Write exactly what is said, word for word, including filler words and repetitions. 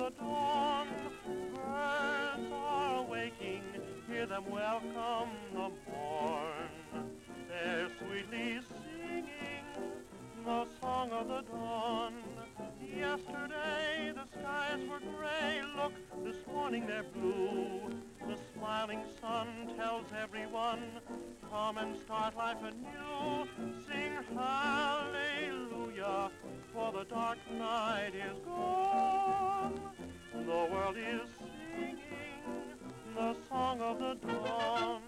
the dawn. Birds are waking, hear them welcome the morn. They're sweetly singing the song of the dawn. Yesterday the skies were gray, look, this morning they're blue. The smiling sun tells everyone, come and start life anew. Sing hallelujah, for the dark night is gone. The world is singing the song of the dawn.